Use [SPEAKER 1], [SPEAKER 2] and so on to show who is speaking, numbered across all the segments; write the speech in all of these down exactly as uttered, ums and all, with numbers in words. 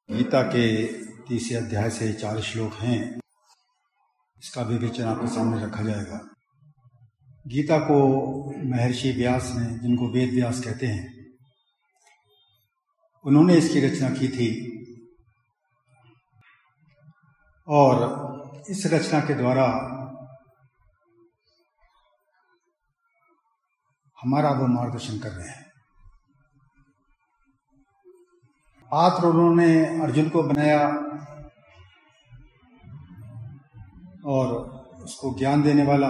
[SPEAKER 1] गीता के तीसरे अध्याय से चार श्लोक हैं, इसका विवेचन आपके सामने रखा जाएगा। गीता को महर्षि व्यास ने, जिनको वेद व्यास कहते हैं, उन्होंने इसकी रचना की थी और इस रचना के द्वारा हमारा वो मार्गदर्शन कर रहे हैं। पात्र उन्होंने अर्जुन को बनाया और उसको ज्ञान देने वाला,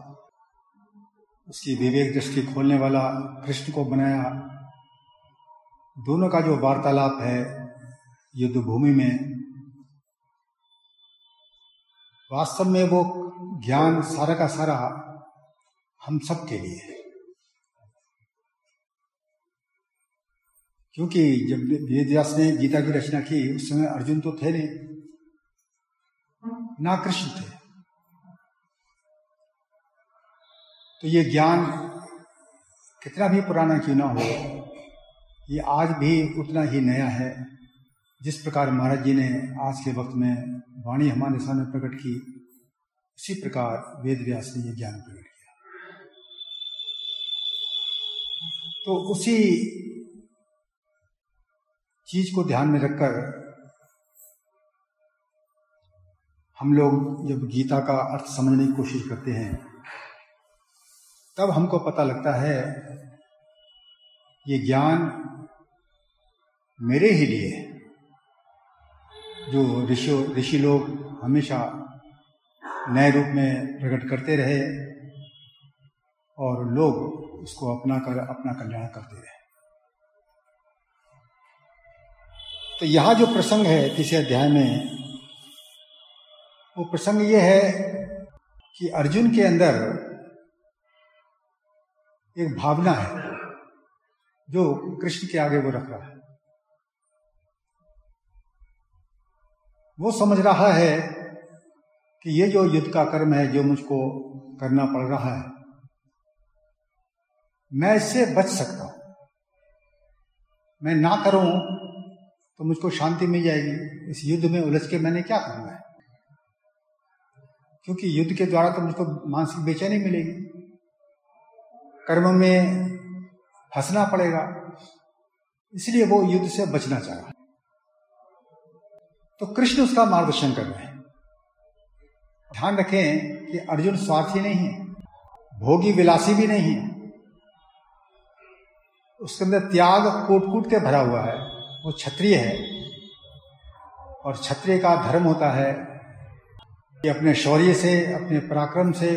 [SPEAKER 1] उसकी विवेक दृष्टि खोलने वाला कृष्ण को बनाया। दोनों का जो वार्तालाप है युद्ध भूमि में, वास्तव में वो ज्ञान सारा का सारा हम सब के लिए है। क्योंकि जब वेद व्यास ने गीता की रचना की उस समय अर्जुन तो थे नहीं, ना कृष्ण थे। तो ये ज्ञान कितना भी पुराना क्यों ना हो, ये आज भी उतना ही नया है। जिस प्रकार महाराज जी ने आज के वक्त में वाणी हमारे सामने प्रकट की, उसी प्रकार वेद व्यास ने ये ज्ञान प्रकट किया। तो उसी चीज को ध्यान में रखकर हम लोग जब गीता का अर्थ समझने की कोशिश करते हैं, तब हमको पता लगता है ये ज्ञान मेरे ही लिए है। जो ऋषि ऋषि लोग हमेशा नए रूप में प्रकट करते रहे और लोग उसको अपना कर अपना कल्याण करते रहे। तो यहाँ जो प्रसंग है तीसरे अध्याय में, वो प्रसंग ये है कि अर्जुन के अंदर एक भावना है जो कृष्ण के आगे वो रख रहा है। वो समझ रहा है कि ये जो युद्ध का कर्म है, जो मुझको करना पड़ रहा है, मैं इससे बच सकता हूं। मैं ना करूं तो मुझको शांति मिल जाएगी। इस युद्ध में उलझ के मैंने क्या करना है, क्योंकि युद्ध के द्वारा तो मुझको मानसिक बेचैनी मिलेगी, कर्म में फंसना पड़ेगा। इसलिए वो युद्ध से बचना चाह रहा है। तो कृष्ण उसका मार्गदर्शन कर रहे हैं। ध्यान रखें कि अर्जुन स्वार्थी नहीं है, भोगी विलासी भी नहीं है। उसके अंदर त्याग कूट कूट के भरा हुआ है। वो क्षत्रिय है और क्षत्रिय का धर्म होता है कि अपने शौर्य से, अपने पराक्रम से,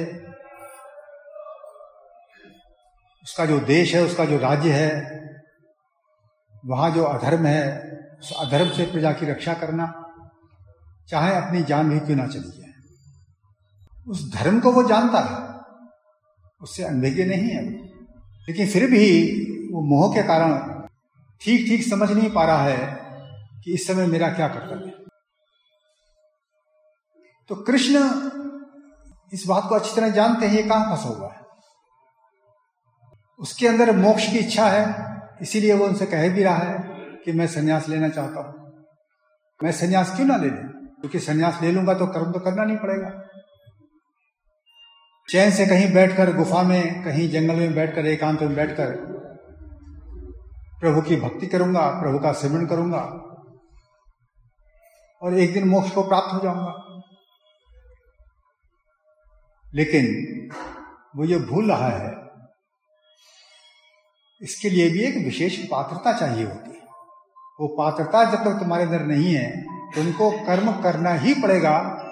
[SPEAKER 1] उसका जो देश है, उसका जो राज्य है, वहां जो अधर्म है, उस अधर्म से प्रजा की रक्षा करना, चाहे अपनी जान भी क्यों ना चली जाए। उस धर्म को वो जानता है, उससे अनभिज्ञ नहीं है। लेकिन फिर भी वो मोह के कारण ठीक ठीक समझ नहीं पा रहा है कि इस समय मेरा क्या कर्तव्य है। तो कृष्ण इस बात को अच्छी तरह जानते हैं, ये कहां फंसा हुआ है। उसके अंदर मोक्ष की इच्छा है, इसीलिए वो उनसे कह भी रहा है कि मैं संन्यास लेना चाहता हूं। मैं संन्यास क्यों ना ले लूं, क्योंकि संन्यास ले लूंगा तो कर्म तो करना नहीं पड़ेगा। चैन से कहीं बैठकर गुफा में, कहीं जंगल में बैठकर, एकांत में बैठकर प्रभु की भक्ति करूंगा, प्रभु का सिमरन करूंगा और एक दिन मोक्ष को प्राप्त हो जाऊंगा। लेकिन वो ये भूल रहा है, इसके लिए भी एक विशेष पात्रता चाहिए होती है। वो पात्रता जब तक तुम्हारे अंदर नहीं है, तुमको कर्म करना ही पड़ेगा।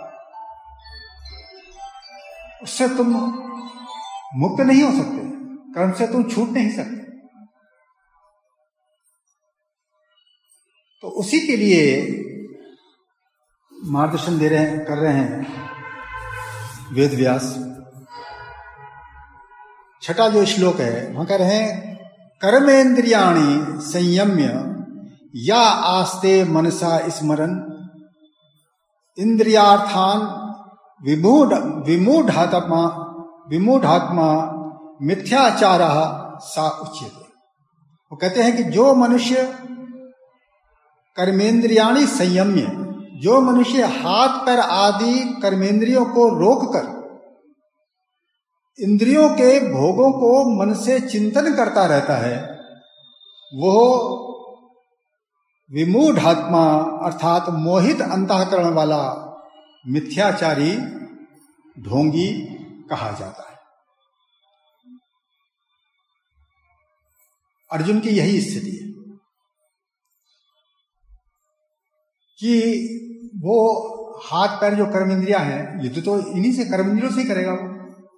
[SPEAKER 1] उससे तुम मुक्त नहीं हो सकते, कर्म से तुम छूट नहीं सकते। तो उसी के लिए मार्गदर्शन दे रहे हैं, कर रहे हैं वेद व्यास। छठा जो श्लोक है वहां कह रहे हैं, कर्मेंद्रियाणि संयम्य या आस्ते मनसा स्मरन इंद्रियार्थान विमूढ़ विमूढ़ात्मा विमूढ़ात्मा मिथ्याचारः सा उच्यते। वो कहते हैं कि जो मनुष्य कर्मेंद्रियाणि संयम्य, जो मनुष्य हाथ पैर आदि कर्मेंद्रियों को रोककर इंद्रियों के भोगों को मन से चिंतन करता रहता है, वो विमूढ़ात्मा अर्थात मोहित अंतःकरण वाला मिथ्याचारी ढोंगी कहा जाता है। अर्जुन की यही स्थिति है कि वो हाथ पैर जो कर्म इंद्रियां हैं, युद्ध तो इन्हीं से, कर्म इंद्रियों से ही करेगा वो।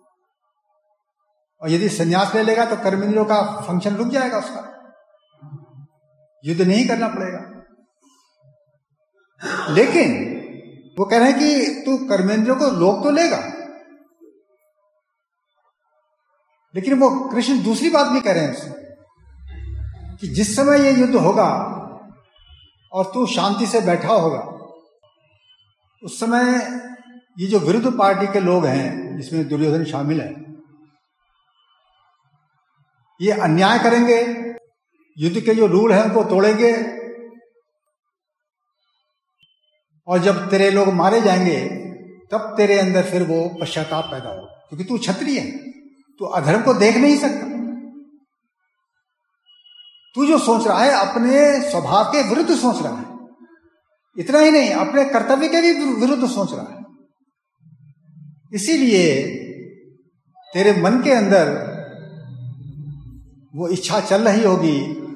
[SPEAKER 1] और यदि संन्यास ले लेगा तो कर्म इंद्रियों का फंक्शन रुक जाएगा उसका, युद्ध नहीं करना पड़ेगा। लेकिन वो कह रहे हैं कि तू कर्मेंद्रियों को रोक तो लेगा, लेकिन वो कृष्ण दूसरी बात भी कह रहे हैं उससे कि जिस समय ये युद्ध होगा और तू शांति से बैठा होगा, उस समय ये जो विरुद्ध पार्टी के लोग हैं, जिसमें दुर्योधन शामिल है, ये अन्याय करेंगे, युद्ध के जो रूल हैं उनको तोड़ेंगे, और जब तेरे लोग मारे जाएंगे तब तेरे अंदर फिर वो पश्चाताप पैदा हो, क्योंकि तू क्षत्रिय है, तू अधर्म को देख नहीं सकता। तू जो सोच रहा है अपने स्वभाव के विरुद्ध सोच रहा है, इतना ही नहीं अपने कर्तव्य के भी विरुद्ध सोच रहा है। इसीलिए तेरे मन के अंदर वो इच्छा चल रही होगी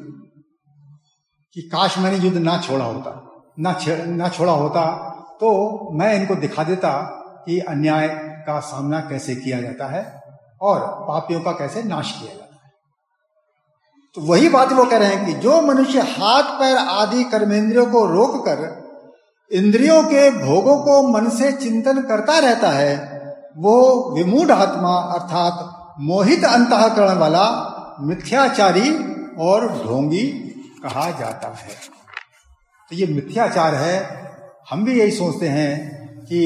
[SPEAKER 1] कि काश मैंने युद्ध ना छोड़ा होता, ना ना छोड़ा होता तो मैं इनको दिखा देता कि अन्याय का सामना कैसे किया जाता है और पापियों का कैसे नाश किया जाता है। तो वही बात वो कह रहे हैं कि जो मनुष्य हाथ पैर आदि कर्मेंद्रियों को रोककर इंद्रियों के भोगों को मन से चिंतन करता रहता है, वो विमूढ़ आत्मा अर्थात मोहित अंतःकरण वाला मिथ्याचारी और ढोंगी कहा जाता है। तो ये मिथ्याचार है। हम भी यही सोचते हैं कि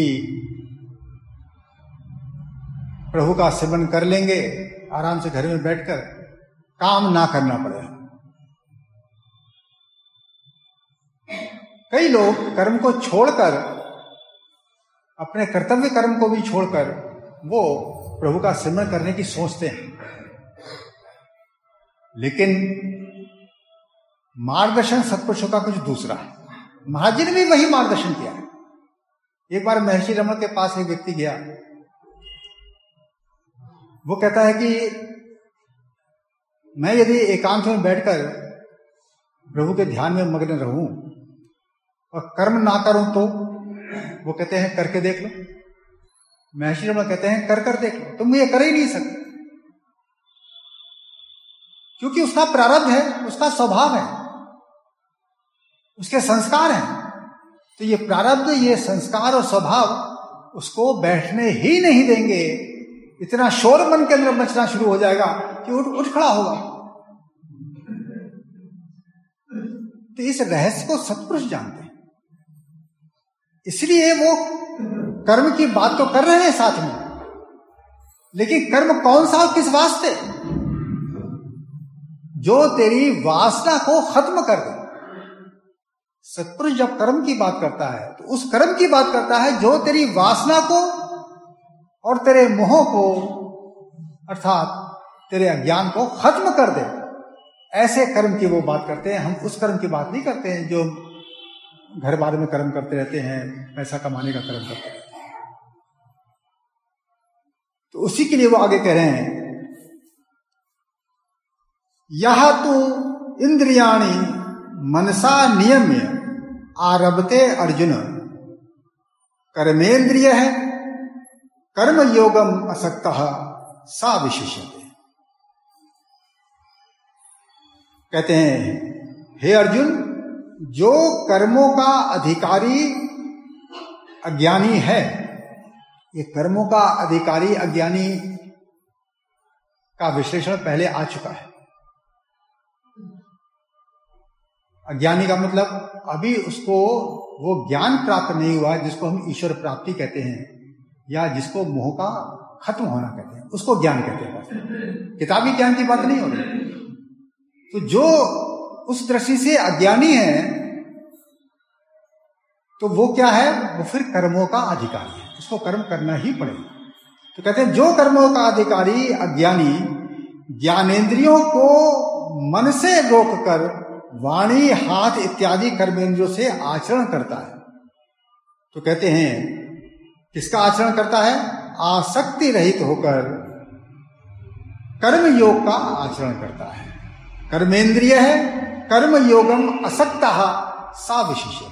[SPEAKER 1] प्रभु का सेवन कर लेंगे, आराम से घर में बैठकर काम ना करना पड़ेगा। कई लोग कर्म को छोड़कर, अपने कर्तव्य कर्म को भी छोड़कर वो प्रभु का सेवन करने की सोचते हैं, लेकिन मार्गदर्शन सत्पुरुषों का कुछ दूसरा है। महाराज जी ने भी वही मार्गदर्शन किया है। एक बार महर्षि रमण के पास एक व्यक्ति गया, वो कहता है कि मैं यदि एकांत में बैठकर प्रभु के ध्यान में मग्न रहूं और कर्म ना करूं तो, वो कहते हैं करके देख लो। महर्षि रमण कहते हैं कर कर देख लो, तुम ये कर ही नहीं सकते, क्योंकि उसका प्रारब्ध है, उसका स्वभाव है, उसके संस्कार हैं। तो ये प्रारब्ध, ये संस्कार और स्वभाव उसको बैठने ही नहीं देंगे। इतना शोर मन के अंदर मचना शुरू हो जाएगा कि उठ उठ खड़ा होगा। तो इस रहस्य को सत्पुरुष जानते हैं, इसलिए वो कर्म की बात तो कर रहे हैं साथ में, लेकिन कर्म कौन सा, किस वास्ते? जो तेरी वासना को खत्म कर दे। सत्पुरुष जब कर्म की बात करता है तो उस कर्म की बात करता है जो तेरी वासना को और तेरे मोह को अर्थात तेरे अज्ञान को खत्म कर दे। ऐसे कर्म की वो बात करते हैं। हम उस कर्म की बात नहीं करते हैं जो घर बार में कर्म करते रहते हैं, पैसा कमाने का कर्म करते रहते हैं। तो उसी के लिए वो आगे कह रहे हैं, यह तो इंद्रियाणि मनसा नियम्य आरभते अर्जुन कर्मेंद्रिय है कर्म योगम असक्तः सा विशिष्यते। कहते हैं, हे अर्जुन, जो कर्मों का अधिकारी अज्ञानी है, ये कर्मों का अधिकारी अज्ञानी का विश्लेषण पहले आ चुका है। अज्ञानी का मतलब अभी उसको वो ज्ञान प्राप्त नहीं हुआ जिसको हम ईश्वर प्राप्ति कहते हैं, या जिसको मोह का खत्म होना कहते हैं, उसको ज्ञान कहते हैं। किताबी ज्ञान की बात नहीं हो रही। तो जो उस दृष्टि से अज्ञानी है तो वो क्या है, वो फिर कर्मों का अधिकारी है, उसको कर्म करना ही पड़ेगा। तो कहते हैं जो कर्मों का अधिकारी अज्ञानी ज्ञानेंद्रियों को मन से रोककर वाणी, हाथ इत्यादि कर्मेंद्रियों से आचरण करता है। तो कहते हैं किसका आचरण करता है, आसक्ति रहित होकर कर्म योग का आचरण करता है। कर्मेंद्रिय है, कर्म योगम असक्तः सा विशिष्यते।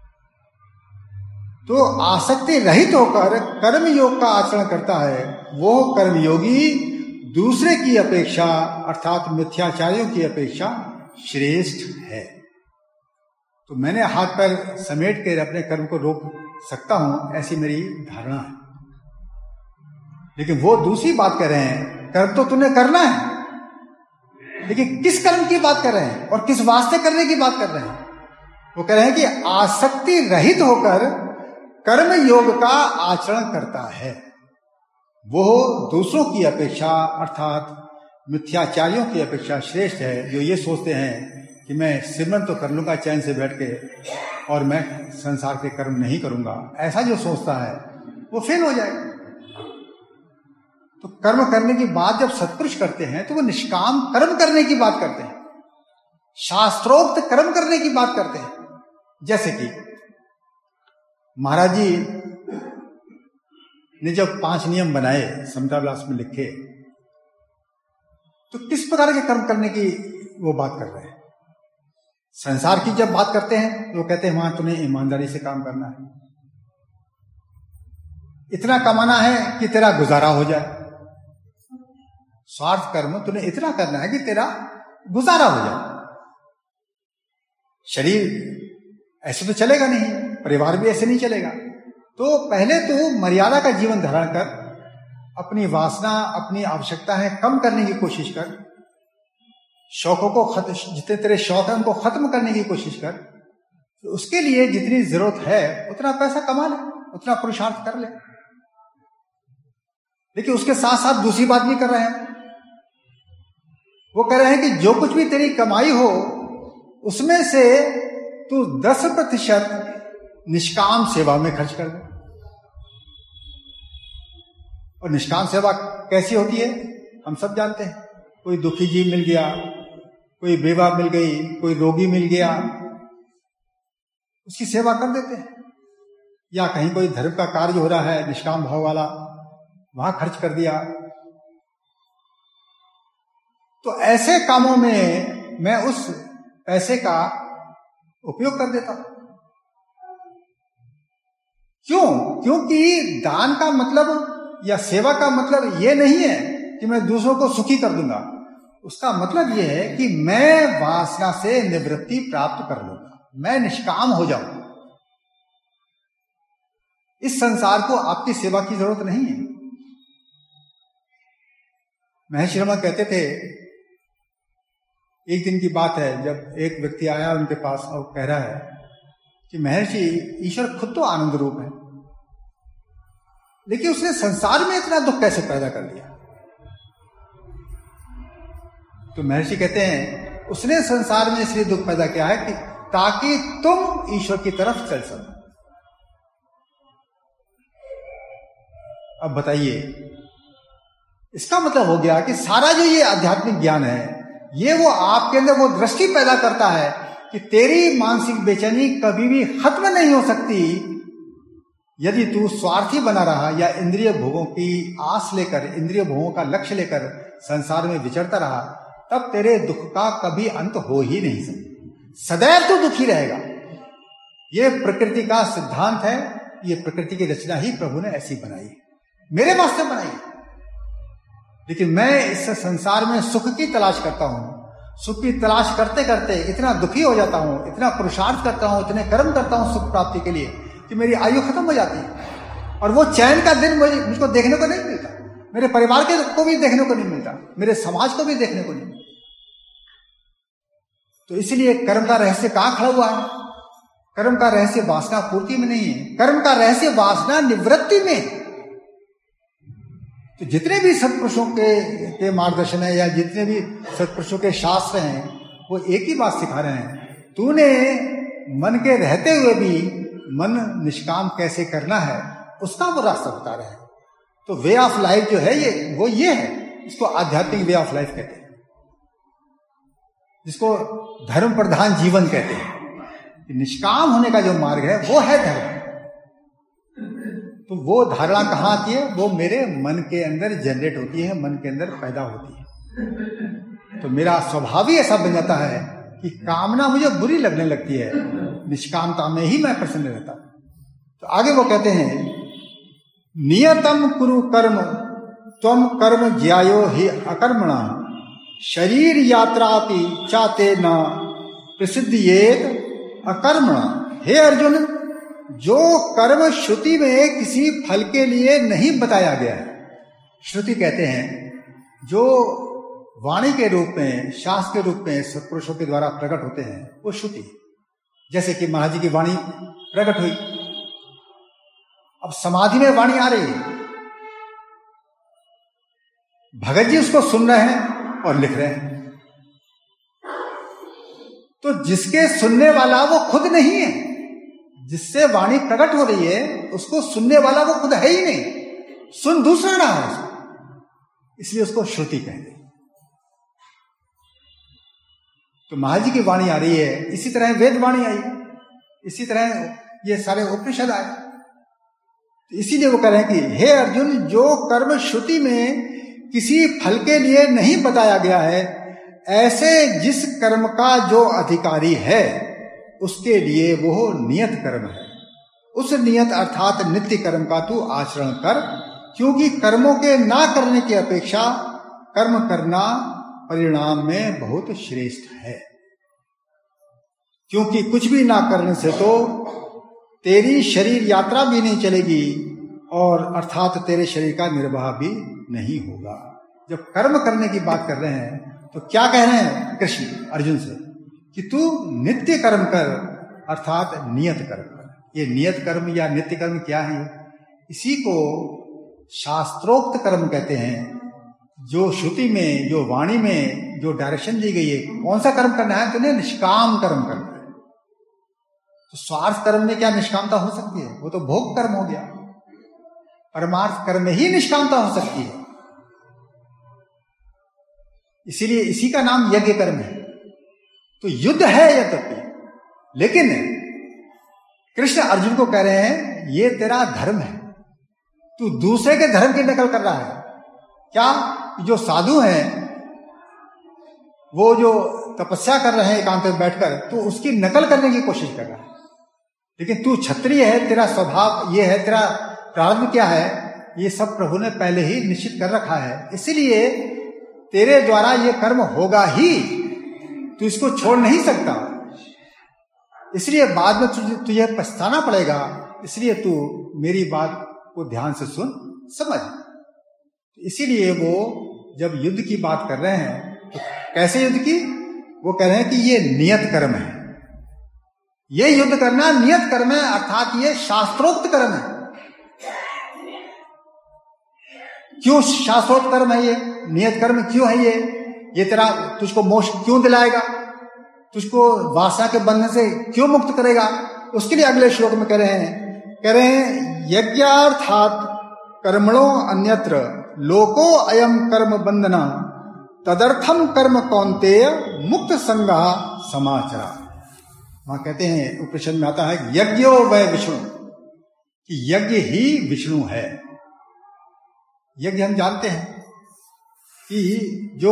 [SPEAKER 1] तो आसक्ति रहित होकर कर्म योग का आचरण करता है, वो कर्मयोगी दूसरे की अपेक्षा अर्थात मिथ्याचारियों की अपेक्षा श्रेष्ठ है। तो मैंने हाथ पैर समेट कर अपने कर्म को रोक सकता हूं, ऐसी मेरी धारणा है। लेकिन वो दूसरी बात कर रहे हैं, कर्म तो तूने करना है, लेकिन किस कर्म की बात कर रहे हैं और किस वास्ते करने की बात कर रहे हैं। वो कह रहे हैं कि आसक्ति रहित होकर कर्म योग का आचरण करता है, वो दूसरों की अपेक्षा अर्थात मिथ्याचारियों की अपेक्षा श्रेष्ठ है, जो ये सोचते हैं कि मैं सिमरन तो कर लूंगा चैन से बैठ के और मैं संसार के कर्म नहीं करूंगा। ऐसा जो सोचता है वो फेल हो जाएगा। तो कर्म करने की बात जब सत्पुरुष करते हैं तो वो निष्काम कर्म करने की बात करते हैं, शास्त्रोक्त कर्म करने की बात करते हैं। जैसे कि महाराज जी ने जब पांच नियम बनाए समता विलास में लिखे, तो किस प्रकार के कर्म करने की वो बात कर रहे हैं। संसार की जब बात करते हैं तो वो कहते हैं वहां तुम्हें ईमानदारी से काम करना है, इतना कमाना है कि तेरा गुजारा हो जाए। स्वार्थ कर्म तुम्हें इतना करना है कि तेरा गुजारा हो जाए। शरीर ऐसे तो चलेगा नहीं, परिवार भी ऐसे नहीं चलेगा। तो पहले तो मर्यादा का जीवन धारण कर, अपनी वासना, अपनी आवश्यकताएं कम करने की कोशिश कर, शौकों को खत्म, जितने तेरे शौक हैं उनको खत्म करने की कोशिश कर। तो उसके लिए जितनी जरूरत है उतना पैसा कमा ले, उतना पुरुषार्थ कर ले। लेकिन उसके साथ साथ दूसरी बात भी कर रहे हैं, वो कह रहे हैं कि जो कुछ भी तेरी कमाई हो उसमें से तू दस प्रतिशत निष्काम सेवा में खर्च कर दे। और निष्काम सेवा कैसी होती है हम सब जानते हैं। कोई दुखी जीव मिल गया, कोई बेवा मिल गई, कोई रोगी मिल गया, उसकी सेवा कर देते हैं। या कहीं कोई धर्म का कार्य हो रहा है निष्काम भाव वाला, वहां खर्च कर दिया। तो ऐसे कामों में मैं उस पैसे का उपयोग कर देता हूं। क्यों? क्योंकि दान का मतलब या सेवा का मतलब यह नहीं है कि मैं दूसरों को सुखी कर दूंगा। उसका मतलब यह है कि मैं वासना से निवृत्ति प्राप्त कर लूंगा, मैं निष्काम हो जाऊंगा। इस संसार को आपकी सेवा की जरूरत नहीं है। महर्षि रमन कहते थे, एक दिन की बात है जब एक व्यक्ति आया उनके पास और कह रहा है कि महर्षि, ईश्वर खुद तो आनंद रूप है, लेकिन उसने संसार में इतना दुख कैसे पैदा कर दिया। तो महर्षि कहते हैं उसने संसार में इसलिए दुख पैदा किया है कि ताकि तुम ईश्वर की तरफ चल सको। अब बताइए, इसका मतलब हो गया कि सारा जो ये आध्यात्मिक ज्ञान है ये वो आपके अंदर वो दृष्टि पैदा करता है कि तेरी मानसिक बेचैनी कभी भी खत्म नहीं हो सकती यदि तू स्वार्थी बना रहा या इंद्रिय भोगों की आस लेकर, इंद्रिय भोगों का लक्ष्य लेकर संसार में विचरता रहा, तब तेरे दुख का कभी अंत हो ही नहीं सकता। सदैव तू दुखी रहेगा। यह प्रकृति का सिद्धांत है, यह प्रकृति की रचना ही प्रभु ने ऐसी बनाई है, मेरे वास्ते बनाई है। लेकिन मैं इस संसार में सुख की तलाश करता हूं। सुख की तलाश करते करते इतना दुखी हो जाता हूं, इतना पुरुषार्थ करता हूं, इतने कर्म करता हूं सुख प्राप्ति के लिए कि मेरी आयु खत्म हो जाती है और वो चैन का दिन मुझे मुझको देखने को नहीं मिलता, मेरे परिवार के को भी देखने को नहीं मिलता, मेरे समाज को भी देखने को नहीं मिलता। तो इसलिए कर्म का रहस्य कहां खड़ा हुआ है? कर्म का रहस्य वासना पूर्ति में नहीं है, कर्म का रहस्य वासना निवृत्ति में। तो जितने भी सत्पुरुषों के, के मार्गदर्शन है या जितने भी सत्पुरुषों के शास्त्र हैं वो एक ही बात सिखा रहे हैं, तूने मन के रहते हुए भी मन निष्काम कैसे करना है उसका वो रास्ता बता रहे हैं। तो वे ऑफ लाइफ जो है ये वो ये है, इसको आध्यात्मिक वे ऑफ लाइफ कहते हैं, जिसको धर्म प्रधान जीवन कहते हैं। निष्काम होने का जो मार्ग है वो है धर्म। तो वो धारणा कहाँ आती है? वो मेरे मन के अंदर जनरेट होती है, मन के अंदर पैदा होती है। तो मेरा स्वभाव ही ऐसा बन जाता है कि कामना मुझे बुरी लगने लगती है, निष्कामता में ही मैं प्रसन्न रहता हूं। तो आगे वो कहते हैं, नियतम कुरु कर्म त्वम कर्म ज्यायो हि अकर्मणा शरीर यात्रापि चाते न प्रसिद्धियेत अकर्मणा। हे अर्जुन, जो कर्म श्रुति में किसी फल के लिए नहीं बताया गया है, श्रुति कहते हैं जो वाणी के रूप में, शास्त्र के रूप में सत्पुरुषों के द्वारा प्रकट होते हैं, वो श्रुति। जैसे कि महाराज जी की वाणी प्रकट हुई, अब समाधि में वाणी आ रही है, भगत जी उसको सुन रहे हैं और लिख रहे हैं। तो जिसके सुनने वाला वो खुद नहीं है, जिससे वाणी प्रकट हो रही है उसको सुनने वाला वो खुद है ही नहीं, सुन दूसरा रहा है उसको, इसलिए उसको श्रुति कहते हैं। तो महाराज जी की वाणी आ रही है, इसी तरह वेद वाणी आई, इसी तरह ये सारे उपनिषद आए। तो इसीलिए वो कह रहे हैं कि हे अर्जुन, जो कर्म श्रुति में किसी फल के लिए नहीं बताया गया है, ऐसे जिस कर्म का जो अधिकारी है उसके लिए वो नियत कर्म है। उस नियत अर्थात नित्य कर्म का तू आचरण कर, क्योंकि कर्मों के ना करने की अपेक्षा कर्म करना परिणाम में बहुत श्रेष्ठ है। क्योंकि कुछ भी ना करने से तो तेरी शरीर यात्रा भी नहीं चलेगी और अर्थात तेरे शरीर का निर्वाह भी नहीं होगा। जब कर्म करने की बात कर रहे हैं तो क्या कह रहे हैं कृष्ण अर्जुन से कि तू नित्य कर्म कर, अर्थात नियत कर्म कर। ये नियत कर्म या नित्य कर्म क्या है? इसी को शास्त्रोक्त कर्म कहते हैं, जो श्रुति में, जो वाणी में जो डायरेक्शन दी गई है, कौन सा कर्म करना है, तो निष्काम कर्म करना है। तो स्वार्थ कर्म में क्या निष्कामता हो सकती है? वो तो भोग कर्म हो गया। परमार्थ कर्म में ही निष्कामता हो सकती है, इसीलिए इसी का नाम यज्ञ कर्म है। तो युद्ध है यद्यपि, लेकिन कृष्ण अर्जुन को कह रहे हैं ये तेरा धर्म है, तू दूसरे के धर्म की नकल कर रहा है। क्या? जो साधु हैं वो जो तपस्या कर रहे हैं एकांत में बैठकर, तो उसकी नकल करने की कोशिश कर रहा है। लेकिन तू क्षत्रिय है, तेरा स्वभाव ये है, तेरा प्रारंभ क्या है, ये सब प्रभु ने पहले ही निश्चित कर रखा है। इसलिए तेरे द्वारा ये कर्म होगा ही, तू इसको छोड़ नहीं सकता। इसलिए बाद में तुझे तुझे पछताना पड़ेगा। इसलिए तू मेरी बात को ध्यान से सुन, समझ। इसीलिए वो जब युद्ध की बात कर रहे हैं तो कैसे युद्ध की? वो कह रहे हैं कि ये नियत कर्म है, ये युद्ध करना नियत कर्म है, अर्थात ये शास्त्रोक्त कर्म है। क्यों शास्त्रोक्त कर्म है ये, नियत कर्म क्यों है ये? ये तेरा तुझको मोक्ष क्यों दिलाएगा, तुझको वासना के बंधन से क्यों मुक्त करेगा? उसके लिए अगले श्लोक में कह रहे हैं कह रहे हैं यज्ञार्थात कर्मणो अन्यत्र लोको अयम कर्म बंधना तदर्थम कर्म कौन्तेय मुक्त संगा समाचरा। वहां कहते हैं, उपनिषद में आता है यज्ञो वै विष्णु, कि यज्ञ ही विष्णु है। यज्ञ हम जानते हैं कि जो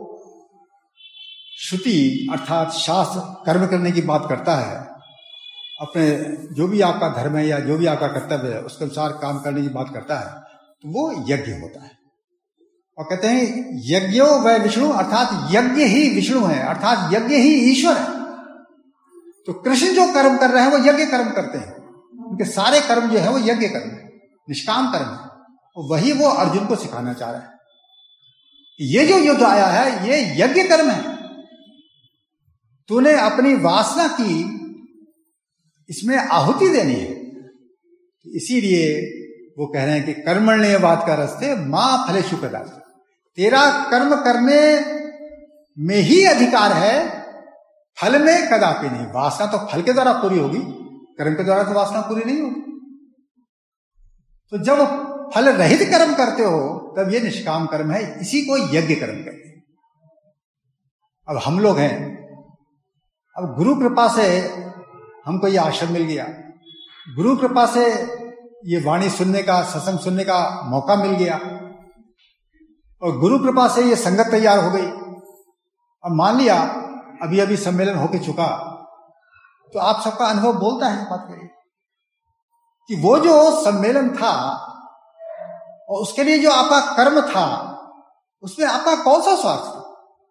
[SPEAKER 1] श्रुति अर्थात शास्त्र कर्म करने की बात करता है, अपने जो भी आपका धर्म है या जो भी आपका कर्तव्य है उसके अनुसार काम करने की बात करता है, तो वो यज्ञ होता है। और कहते हैं यज्ञो वै विष्णु, अर्थात यज्ञ ही विष्णु है, अर्थात यज्ञ ही ईश्वर है। तो कृष्ण जो कर्म कर रहे हैं वो यज्ञ कर्म करते हैं, उनके सारे कर्म जो है वो यज्ञ कर्म है, निष्काम कर्म है। वही वो अर्जुन को सिखाना चाह रहा है। ये जो युद्ध आया है ये यज्ञ कर्म है, तूने अपनी वासना की इसमें आहुति देनी है। इसीलिए वो कह रहे हैं कि कर्मण्येवाद का रस्ते मां फलेषु कदाचित्, तेरा कर्म करने में ही अधिकार है, फल में कदापि नहीं। वासना तो फल के द्वारा पूरी होगी, कर्म के द्वारा तो वासना पूरी नहीं होती। तो जब फल रहित कर्म करते हो तब ये निष्काम कर्म है, इसी को यज्ञ कर्म कहते हैं। अब हम लोग हैं, अब गुरु कृपा से हमको ये आश्रम मिल गया, गुरु कृपा से ये वाणी सुनने का, सत्संग सुनने का मौका मिल गया, और गुरु कृपा से ये संगत तैयार हो गई। अब मान लिया अभी अभी सम्मेलन होके चुका, तो आप सबका अनुभव बोलता है इस बात के लिए कि वो जो सम्मेलन था और उसके लिए जो आपका कर्म था, उसमें आपका कौन सा स्वार्थ था?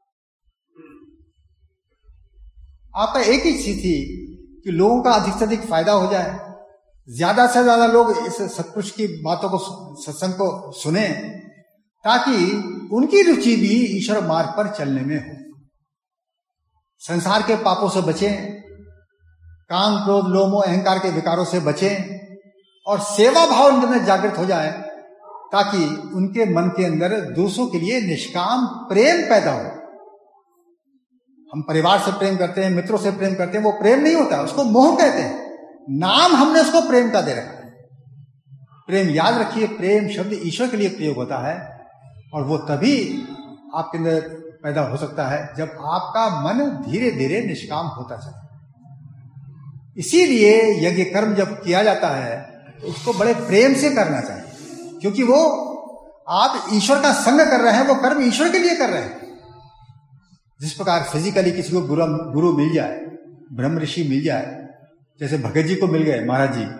[SPEAKER 1] आपका एक ही चीज थी कि लोगों का अधिक से अधिक फायदा हो जाए, ज्यादा से ज्यादा लोग इस सत्पुरुष की बातों को, सत्संग को सुने, ताकि उनकी रुचि भी ईश्वर मार्ग पर चलने में हो, संसार के पापों से बचें, काम क्रोध लोभ मोह अहंकार के विकारों से बचें, और सेवा भाव उनके अंदर जागृत हो जाए, ताकि उनके मन के अंदर दूसरों के लिए निष्काम प्रेम पैदा हो। हम परिवार से प्रेम करते हैं, मित्रों से प्रेम करते हैं, वो प्रेम नहीं होता, उसको मोह कहते हैं। नाम हमने उसको प्रेम का दे रखा है। प्रेम याद रखिए, प्रेम शब्द ईश्वर के लिए प्रयोग होता है, और वो तभी आपके अंदर पैदा हो सकता है जब आपका मन धीरे धीरे निष्काम होता चले। इसीलिए यज्ञ कर्म जब किया जाता है तो उसको बड़े प्रेम से करना चाहिए, क्योंकि वो आप ईश्वर का संग कर रहे हैं, वो कर्म ईश्वर के लिए कर रहे हैं। जिस प्रकार फिजिकली किसी को गुरु गुरु मिल जाए, ब्रह्म ऋषि मिल जाए, जैसे भगत जी को मिल गए महाराज जी,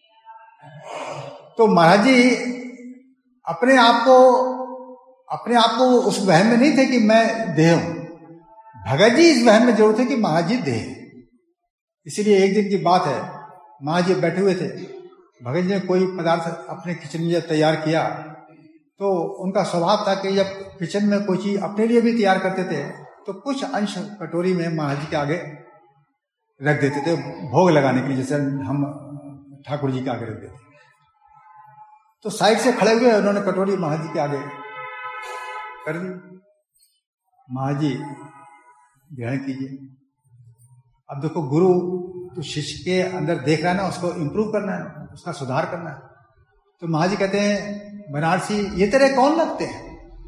[SPEAKER 1] तो महाराज जी अपने आप को अपने आप को उस वहम में नहीं थे कि मैं देह हूं। भगत जी इस वहम में जरूर थे कि महाराज जी देह है। इसीलिए एक दिन की बात है, महाराज जी बैठे हुए थे, भगत जी ने कोई पदार्थ अपने किचन में जब तैयार किया तो उनका स्वभाव था कि जब किचन में कोई चीज अपने लिए भी तैयार करते थे तो कुछ अंश कटोरी में महाराज जी के आगे रख देते थे, भोग लगाने के लिए, जैसे हम ठाकुर जी के आगे रख देते। तो साइड से खड़े हुए उन्होंने कटोरी महाराज जी के आगे कर दी। महाराज जी ग्रहण कीजिए। अब देखो, गुरु तो शिष्य के अंदर देख रहा है ना, उसको इंप्रूव करना है, उसका सुधार करना है। तो महाराज जी कहते हैं, बनारसी ये तेरे कौन लगते हैं?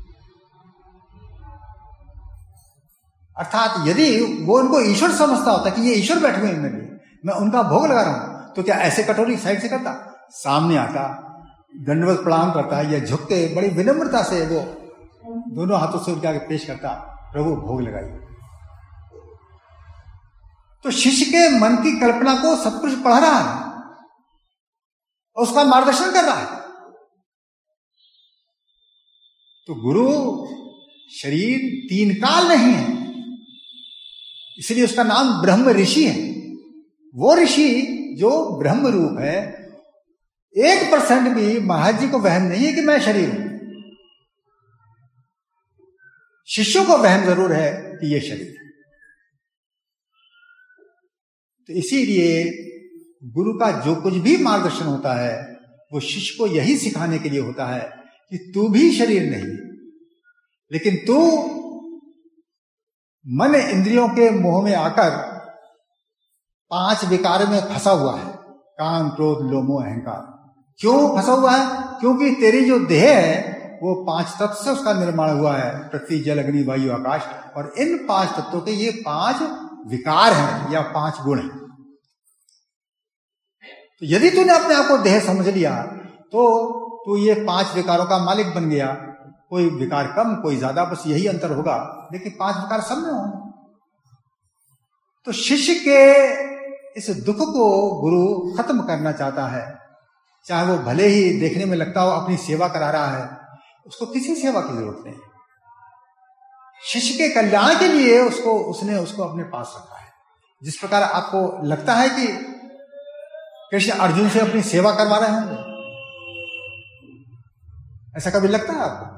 [SPEAKER 1] अर्थात यदि वो उनको ईश्वर समझता होता कि ये ईश्वर बैठे हुए मेरे लिए, मैं उनका भोग लगा रहा हूं, तो क्या ऐसे कटोरी साइड से करता? सामने आता, दंडवत प्रणाम करता, या झुक के बड़ी विनम्रता से वो दोनों हाथों से उनके आगे पेश करता, प्रभु भोग लगाइए। तो शिष्य के मन की कल्पना को सत्पुरुष पढ़ रहा है और उसका मार्गदर्शन कर रहा है। तो गुरु शरीर तीन काल नहीं है, इसलिए उसका नाम ब्रह्म ऋषि है। वो ऋषि जो ब्रह्म रूप है, एक परसेंट भी महाराज जी को वहम नहीं है कि मैं शरीर हूं। शिष्यों को वहम जरूर है कि ये शरीर है। तो इसीलिए गुरु का जो कुछ भी मार्गदर्शन होता है वो शिष्य को यही सिखाने के लिए होता है कि तू भी शरीर नहीं, लेकिन तू मन इंद्रियों के मोह में आकर पांच विकार में फंसा हुआ है, काम क्रोध लोभ मोह अहंकार। क्यों फंसा हुआ है? क्योंकि तेरी जो देह है वो पांच तत्व से उसका निर्माण हुआ है, पृथ्वी जल अग्नि वायु आकाश, और इन पांच तत्वों के ये पांच विकार हैं या पांच गुण हैं। तो यदि तूने अपने आप को देह समझ लिया तो तू ये पांच विकारों का मालिक बन गया। कोई विकार कम, कोई ज्यादा, बस यही अंतर होगा, लेकिन पांच विकार सब में होंगे। तो शिष्य के इस दुख को गुरु खत्म करना चाहता है, चाहे वो भले ही देखने में लगता हो अपनी सेवा करा रहा है, उसको किसी सेवा की जरूरत नहीं। शिष्य के कल्याण के लिए उसको उसने उसको अपने पास रखा है। जिस प्रकार आपको लगता है कि कृष्ण अर्जुन से अपनी सेवा करवा रहे होंगे, ऐसा कभी लगता है आपको?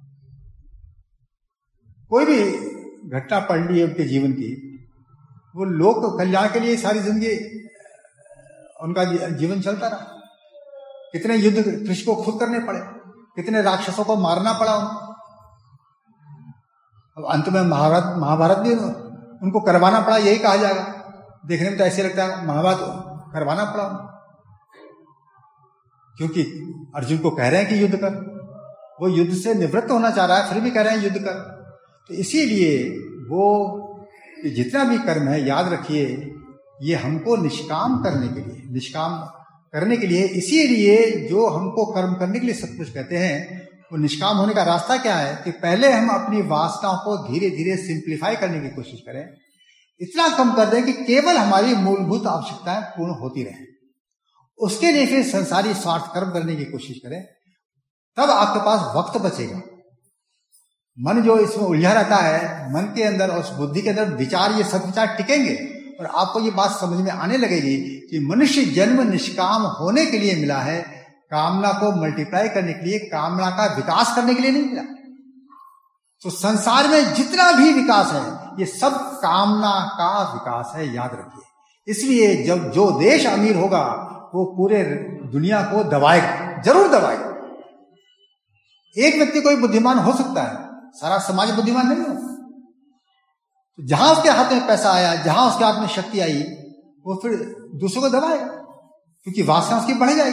[SPEAKER 1] कोई भी घटना पढ़ ली है उनके जीवन की, वो लोक कल्याण के लिए सारी जिंदगी उनका जीवन चलता रहा। कितने युद्ध कृष्ण को खुद करने पड़े, कितने राक्षसों को मारना पड़ा उनको। अब अंत में महाभारत महाभारत भी उनको करवाना पड़ा, यही कहा जाएगा। देखने में तो ऐसे लगता है महाभारत करवाना पड़ा, क्योंकि अर्जुन को कह रहे हैं कि युद्ध कर, वो युद्ध से निवृत्त होना चाह रहा है, फिर भी कह रहे हैं युद्ध कर। तो इसीलिए वो जितना भी कर्म है, याद रखिए, ये हमको निष्काम करने के लिए, निष्काम करने के लिए, इसीलिए जो हमको कर्म करने के लिए सब कुछ कहते हैं, वो निष्काम होने का रास्ता क्या है कि पहले हम अपनी वासनाओं को धीरे धीरे सिंप्लीफाई करने की कोशिश करें, इतना कम कर दें कि केवल हमारी मूलभूत आवश्यकताएं पूर्ण होती रहें। उसके लिए फिर संसारी स्वार्थ कर्म करने की कोशिश करें, तब आपके पास वक्त बचेगा। मन जो इसमें उलझा रहता है, मन के अंदर और उस बुद्धि के अंदर विचार, ये सब विचार टिकेंगे और आपको ये बात समझ में आने लगेगी कि मनुष्य जन्म निष्काम होने के लिए मिला है, कामना को मल्टीप्लाई करने के लिए, कामना का विकास करने के लिए नहीं मिला। तो संसार में जितना भी विकास है, ये सब कामना का विकास है, याद रखिए। इसलिए जब जो देश अमीर होगा वो पूरे दुनिया को दबाएगा, जरूर दबाएगा। एक व्यक्ति कोई बुद्धिमान हो सकता है, सारा समाज बुद्धिमान नहीं होगा। तो जहां उसके हाथ में पैसा आया, जहां उसके हाथ में शक्ति आई, वो फिर दूसरों को दबाएगा, क्योंकि वासना उसकी बढ़ जाएगी।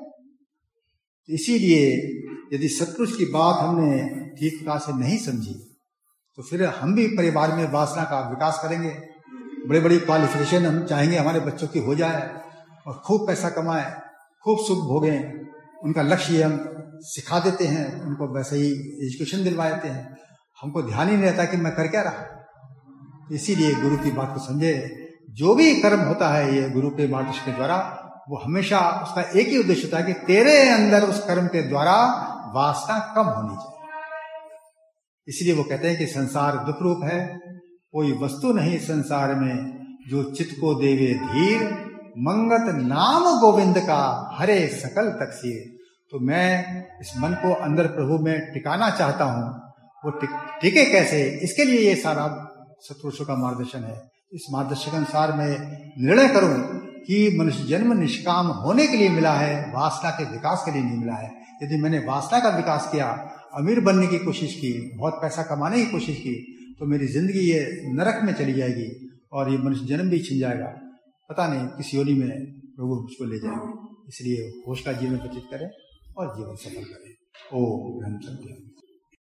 [SPEAKER 1] तो इसीलिए यदि सत्पुरुष की बात हमने ठीक प्रकार से नहीं समझी, तो फिर हम भी परिवार में वासना का विकास करेंगे, बड़े बड़ी क्वालिफिकेशन हम चाहेंगे हमारे बच्चों की हो जाए और खूब पैसा कमाए, खूब सुख भोगें। उनका लक्ष्य हम सिखा देते हैं, उनको वैसे ही एजुकेशन दिलवा देते हैं, हमको ध्यान ही नहीं रहता कि मैं कर क्या रहा। इसीलिए गुरु की बात को समझे। जो भी कर्म होता है ये गुरु के मार्गदर्शन के द्वारा, वो हमेशा उसका एक ही उद्देश्य होता है कि तेरे अंदर उस कर्म के द्वारा वासना कम होनी चाहिए। इसलिए वो कहते हैं कि संसार दुख रूप है, कोई वस्तु नहीं संसार में जो चित्त को देवे धीर, मंगत नाम गोविंद का हरे सकल तकसीर। तो मैं इस मन को अंदर प्रभु में टिकाना चाहता हूं, वो टिके कैसे, इसके लिए ये सारा सत्पुरुषों का मार्गदर्शन है। इस मार्गदर्शन के अनुसार मैं निर्णय करूं कि मनुष्य जन्म निष्काम होने के लिए मिला है, वासना के विकास के लिए नहीं मिला है। यदि मैंने वासना का विकास किया, अमीर बनने की कोशिश की, बहुत पैसा कमाने की कोशिश की, तो मेरी जिंदगी ये नरक में चली जाएगी और ये मनुष्य जन्म भी छिन जाएगा। पता नहीं किस योनि में प्रभु मुझको ले जाएंगे। इसलिए होश का जीवन व्यतीत करें और जीवन सफल करें। ओम ब्रह्म सत्य।